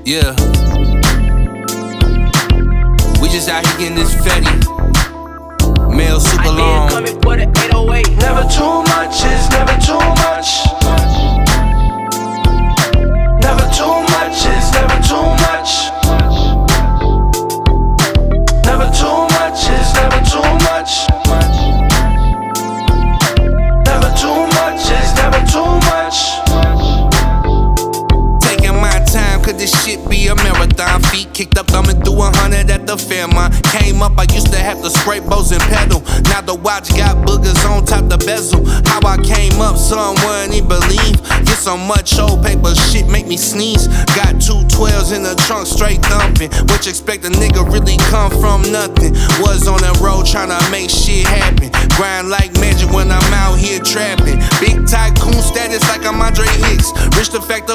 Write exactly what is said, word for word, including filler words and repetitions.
Yeah. We just out here getting this fetty. Male super long. Coming for the eight oh eight. Never too much is never too much. Never too much is never too much. Never too much is never too much. Never too much is never too much. Taking my time, could this shit be a marathon? Feet kicked up, thumbing through a hundred at the Fairmont. Came up, I used to have to spray bows and pedal. Now the watch got boogers on top the bezel. How I came up, son wouldn't even believe. Get so much old paper shit make me sneeze. Got two twelves in the trunk, straight thumping. What you expect a nigga really come from nothing? Was on the road trying to make shit happen. Grind like magic when I'm out here trapping. Big tycoon status like I'm Andre Hicks. Rich the fact